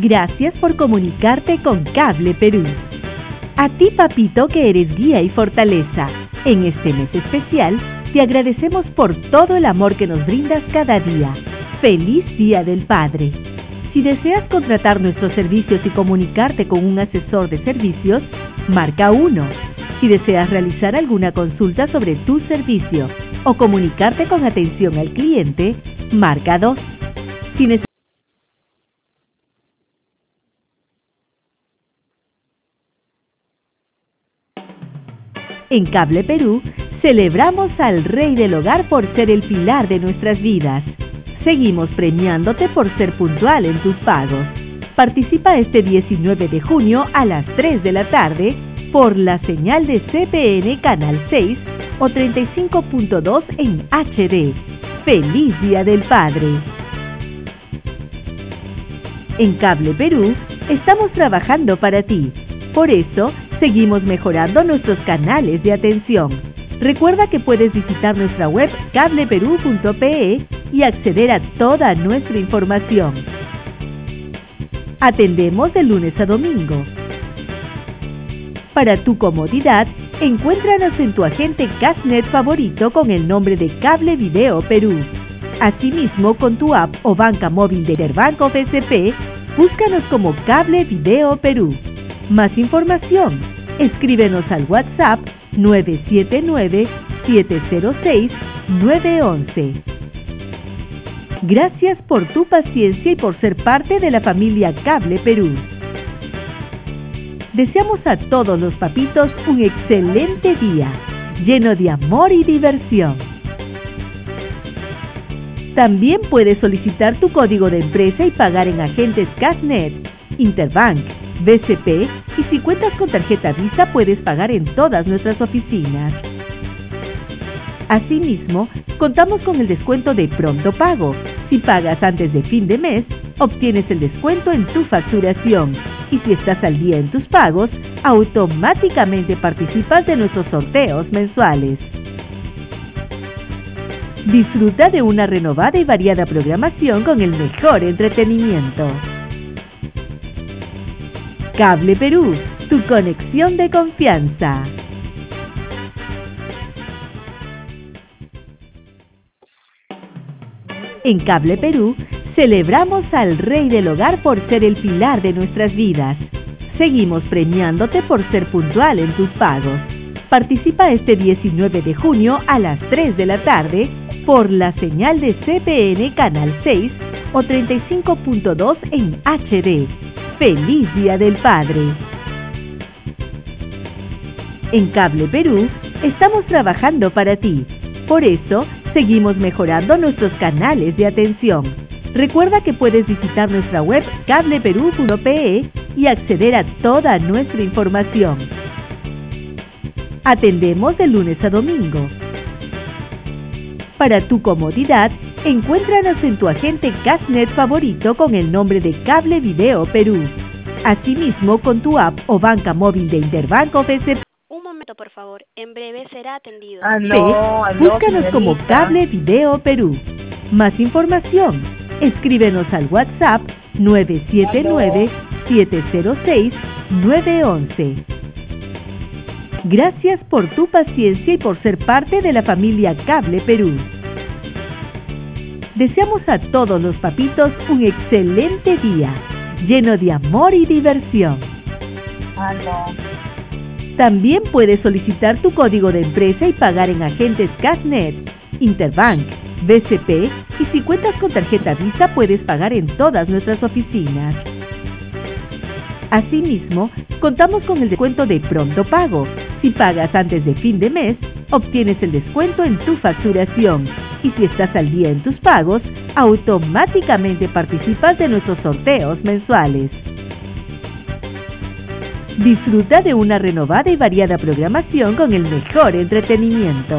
Gracias por comunicarte con Cable Perú. A ti, papito, que eres guía y fortaleza, en este mes especial, te agradecemos por todo el amor que nos brindas cada día. ¡Feliz Día del Padre! Si deseas contratar nuestros servicios y comunicarte con un asesor de servicios, marca 1. Si deseas realizar alguna consulta sobre tu servicio o comunicarte con atención al cliente, marca 2. Si En Cable Perú, celebramos al Rey del Hogar por ser el pilar de nuestras vidas. Seguimos premiándote por ser puntual en tus pagos. Participa este 19 de junio a las 3 de la tarde por la señal de CPN Canal 6 o 35.2 en HD. ¡Feliz Día del Padre! En Cable Perú, estamos trabajando para ti. Por eso, seguimos mejorando nuestros canales de atención. Recuerda que puedes visitar nuestra web cableperú.pe y acceder a toda nuestra información. Atendemos de lunes a domingo. Para tu comodidad, encuéntranos en tu agente Cashnet favorito con el nombre de Cable Video Perú. Asimismo, con tu app o banca móvil de Interbanco BCP, búscanos como Cable Video Perú. Más información, escríbenos al WhatsApp 979-706-911. Gracias por tu paciencia y por ser parte de la familia Cable Perú. Deseamos a todos los papitos un excelente día, lleno de amor y diversión. También puedes solicitar tu código de empresa y pagar en agentes Cashnet, Interbank, BCP, y si cuentas con tarjeta Visa puedes pagar en todas nuestras oficinas. Asimismo, contamos con el descuento de pronto pago. Si pagas antes de fin de mes, obtienes el descuento en tu facturación. Y si estás al día en tus pagos, automáticamente participas de nuestros sorteos mensuales. Disfruta de una renovada y variada programación con el mejor entretenimiento. Cable Perú, tu conexión de confianza. En Cable Perú, celebramos al Rey del Hogar por ser el pilar de nuestras vidas. Seguimos premiándote por ser puntual en tus pagos. Participa este 19 de junio a las 3 de la tarde por la señal de CPN Canal 6 o 35.2 en HD. ¡Feliz Día del Padre! En Cable Perú, estamos trabajando para ti. Por eso, seguimos mejorando nuestros canales de atención. Recuerda que puedes visitar nuestra web cableperú.pe y acceder a toda nuestra información. Atendemos de lunes a domingo. Para tu comodidad, encuéntranos en tu agente Cashnet favorito con el nombre de Cable Video Perú. Asimismo, con tu app o banca móvil de Interbanco BCP. Un momento, por favor. En breve será atendido. Búscanos como Cable Video Perú. Más información, escríbenos al WhatsApp 979-706-911. Gracias por tu paciencia y por ser parte de la familia Cable Perú. Deseamos a todos los papitos un excelente día, lleno de amor y diversión. También puedes solicitar tu código de empresa y pagar en agentes Cashnet, Interbank, BCP, y si cuentas con tarjeta Visa puedes pagar en todas nuestras oficinas. Asimismo, contamos con el descuento de pronto pago. Si pagas antes de fin de mes, obtienes el descuento en tu facturación. Y si estás al día en tus pagos, automáticamente participas de nuestros sorteos mensuales. Disfruta de una renovada y variada programación con el mejor entretenimiento.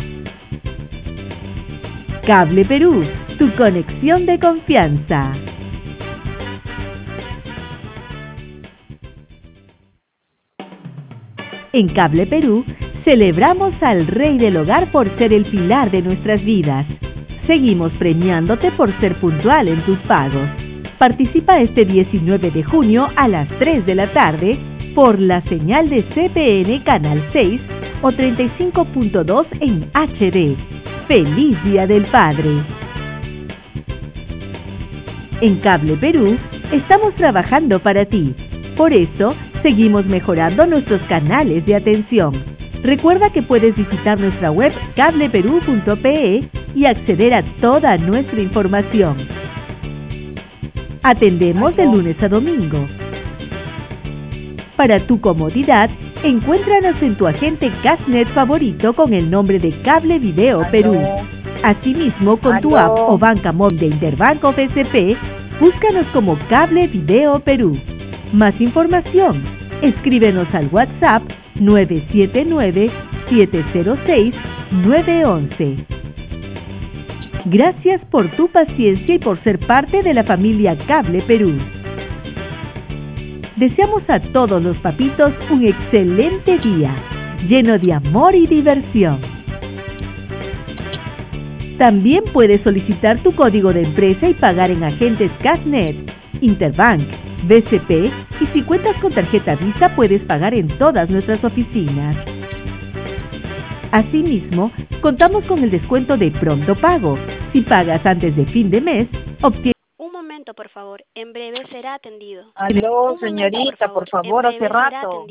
Cable Perú, tu conexión de confianza. En Cable Perú, celebramos al Rey del Hogar por ser el pilar de nuestras vidas. Seguimos premiándote por ser puntual en tus pagos. Participa este 19 de junio a las 3 de la tarde por la señal de CPN Canal 6 o 35.2 en HD. ¡Feliz Día del Padre! En Cable Perú estamos trabajando para ti. Por eso, seguimos mejorando nuestros canales de atención. Recuerda que puedes visitar nuestra web cableperú.pe y acceder a toda nuestra información. Atendemos de lunes a domingo. Para tu comodidad, encuéntranos en tu agente Castnet favorito con el nombre de Cable Video Perú. Asimismo, con tu app o banca móvil de Interbanco BCP, búscanos como Cable Video Perú. Más información, escríbenos al WhatsApp 979-706-911. Gracias por tu paciencia y por ser parte de la familia Cable Perú. Deseamos a todos los papitos un excelente día, lleno de amor y diversión. También puedes solicitar tu código de empresa y pagar en agentes Castnet, Interbank, BCP y si cuentas con tarjeta Visa puedes pagar en todas nuestras oficinas. Asimismo, contamos con el descuento de pronto pago. Si pagas antes de fin de mes, obtienes... Un momento, por favor. En breve será atendido. Aló, señorita, por favor, hace rato.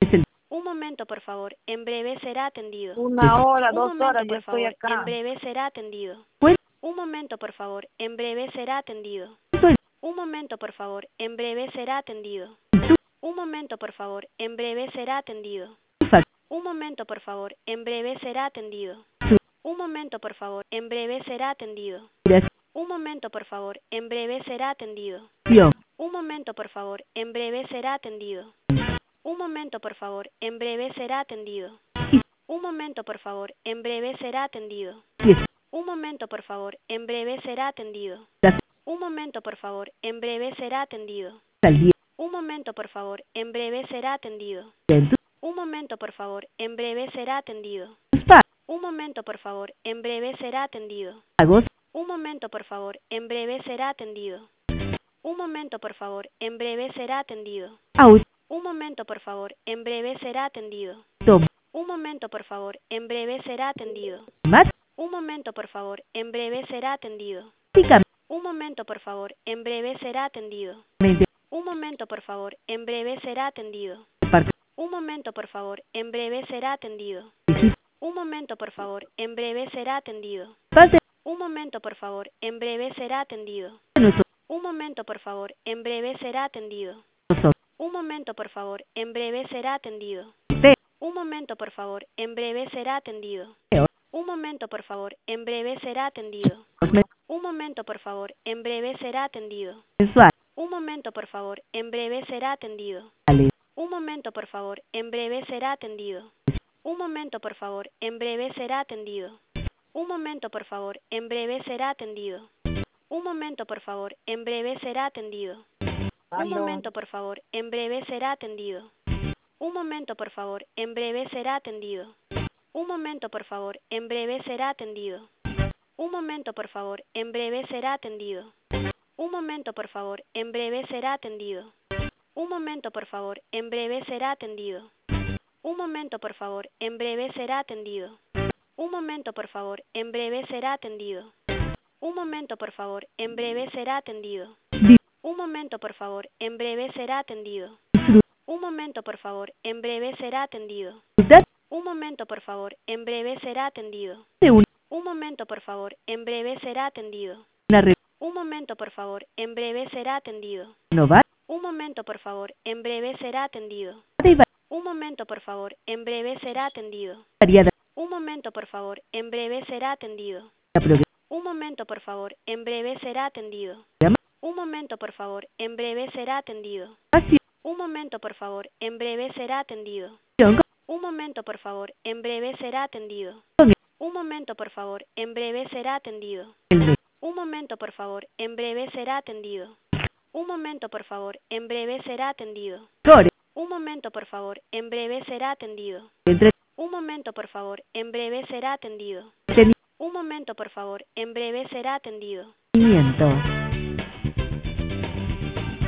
Un momento, por favor. En breve será atendido. 1 hora, 2 momento, horas, ya por estoy favor. acá. En breve será atendido. Pues- Un momento, por favor. En breve será atendido. Un momento, por favor. En breve será atendido. Un momento, por favor. En breve será atendido. Un momento, por favor. En breve será atendido. Un momento, por favor. En breve será atendido. Un momento, por favor. En breve será atendido. Un momento, por favor. En breve será atendido. Un momento, por favor. En breve será atendido. Un momento, por favor. En breve será atendido. Un momento, por favor. En breve será atendido. Un momento, por favor. En breve será atendido. Un momento, por favor. En breve será atendido. Un momento, por favor. En breve será atendido. Un momento, por favor. En breve será atendido. Un momento, por favor. En breve será atendido. Un momento, por favor. En breve será atendido. Un momento, por favor. En breve será atendido. Un momento, por favor. En breve será atendido. Un momento, por favor. En breve será atendido. Un momento, por favor. En breve será atendido. Un momento, por favor. En breve será atendido. Un momento, por favor. En breve será atendido. Un momento, por favor. En breve será atendido. Un momento, por favor. En breve será atendido. Un momento, por favor. En breve será atendido. Un momento, por favor. En breve será atendido. Un momento, por favor. En breve será atendido. Un momento, por favor. En breve será atendido. Un momento, por favor. En breve será atendido. Un momento, por favor. En breve será atendido. Un momento, por favor. En breve será atendido. Un momento, por favor. En breve será atendido. Un momento, por favor. En breve será atendido. Un momento, por favor. En breve será atendido. Un momento, por favor. En breve será atendido. Un momento, por favor. En breve será atendido. Un momento, por favor. En breve será atendido. Un momento, por favor. En breve será atendido. Un momento, por favor. En breve será atendido. Un momento, por favor. En breve será atendido. Un momento, por favor. En breve será atendido. Un momento, por favor. En breve será atendido. Un momento, por favor. En breve será atendido. Un momento, por favor. En breve será atendido. Un momento, por favor. En breve será atendido. Un momento, por favor. En breve será atendido. Un momento, por favor. En breve será atendido. Un momento, por favor. En breve será atendido. Un momento, por favor. En breve será atendido. Un momento, por favor. En breve será atendido. Un momento, por favor. En breve será atendido. Un momento, por favor. En breve será atendido. Un momento, por favor. En breve será atendido. Un momento, por favor. En breve será atendido. Un momento, por favor. En breve será atendido. Un momento, por favor. En breve será atendido. Un momento, por favor. En breve será atendido. Un momento, por favor. En breve será atendido. Un momento, por favor. En breve será atendido. Un momento, por favor. En breve será atendido. Un momento, por favor. En breve será atendido.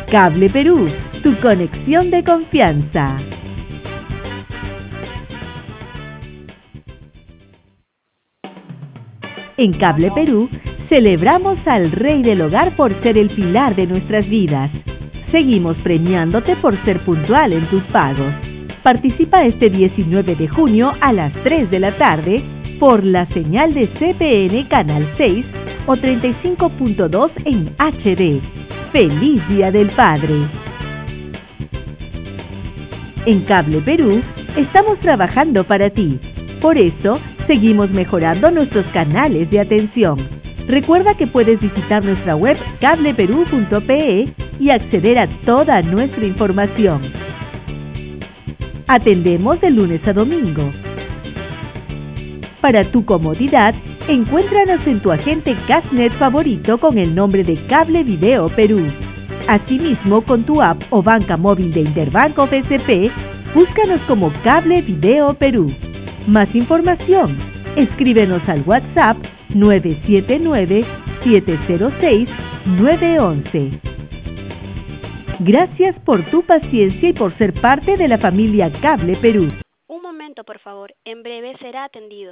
Cable Perú, tu conexión de confianza. En Cable Perú, celebramos al Rey del Hogar por ser el pilar de nuestras vidas. Seguimos premiándote por ser puntual en tus pagos. Participa este 19 de junio a las 3 de la tarde por la señal de CPN Canal 6 o 35.2 en HD. ¡Feliz Día del Padre! En Cable Perú, estamos trabajando para ti. Por eso, seguimos mejorando nuestros canales de atención. Recuerda que puedes visitar nuestra web cableperú.pe y acceder a toda nuestra información. Atendemos de lunes a domingo. Para tu comodidad, encuéntranos en tu agente Cashnet favorito con el nombre de Cable Video Perú. Asimismo, con tu app o banca móvil de Interbanco BCP, búscanos como Cable Video Perú. Más información, escríbenos al WhatsApp 979-706-911. Gracias por tu paciencia y por ser parte de la familia Cable Perú. Un momento, por favor. En breve será atendido.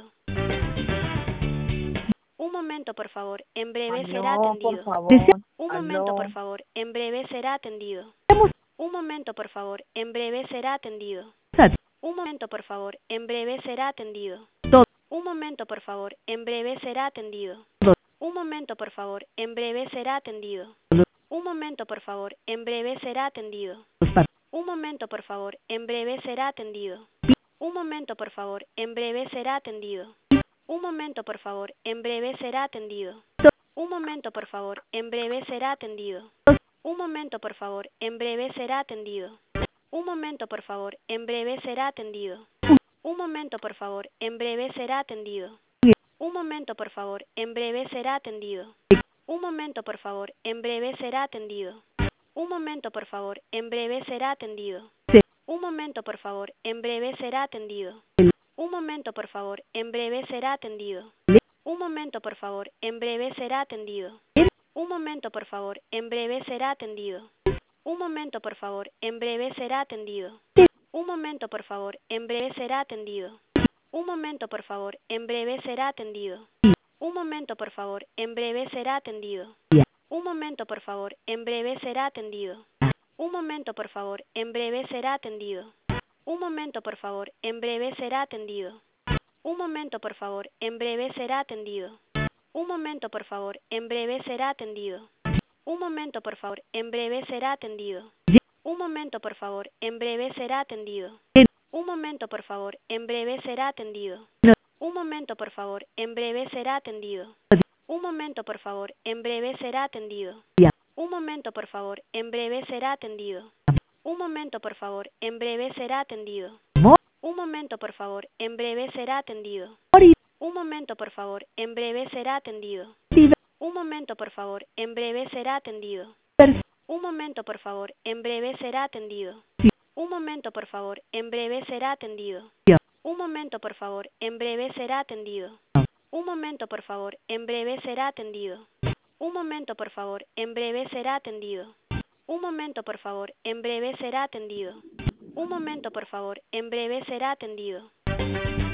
Un momento, por favor. En breve será atendido. Un momento, por favor. En breve será atendido. Un momento, por favor. En breve será atendido. Un momento, por favor. En breve será atendido. Un momento, por favor. En breve será atendido. Un momento, por favor. En breve será atendido. Un momento, por favor. En breve será atendido. Un momento, por favor. En breve será atendido. Un momento, por favor. En breve será atendido. Un momento, por favor. En breve será atendido. Un momento, por favor. En breve será atendido. Un momento, por favor. En breve será atendido. Un momento, por favor. En breve será atendido. Un momento, por favor. En breve será atendido. Un momento, por favor. En breve será atendido. Un momento, por favor. En breve será atendido. Un momento, por favor. En breve será atendido. Un momento, por favor. En breve será atendido. Un momento, por favor. En breve será atendido. Un momento, por favor. En breve será atendido. Un momento, por favor. En breve será atendido. Un momento, por favor. En breve será atendido. Un momento, por favor. En breve será atendido. Un momento, por favor. En breve será atendido. Un momento, por favor. En breve será atendido. Un momento, por favor. En breve será atendido. Un momento, por favor. En breve será atendido. Un momento, por favor. En breve será atendido. Un momento, por favor. En breve será atendido. Un momento, por favor. En breve será atendido. Un momento, por favor. En breve será atendido. Un momento, por favor. En breve será atendido. Un momento, por favor. En breve será atendido. Un momento, por favor. En breve será atendido. Un momento, por favor. En breve será atendido. Un momento, por favor. En breve será atendido. Un momento, por favor. En breve será atendido. Un momento, por favor. En breve será atendido. Un momento, por favor. En breve será atendido. Un momento, por favor. En breve será atendido. Un momento, por favor. En breve será atendido. Un momento, por favor. En breve será atendido. Un momento, por favor. En breve será atendido. Un momento, por favor. En breve será atendido. Un momento, por favor. En breve será atendido. Un momento, por favor. En breve será atendido. Un momento, por favor. En breve será atendido.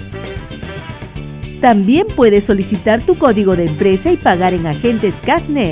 También puedes solicitar tu código de empresa y pagar en agentes Cashnet.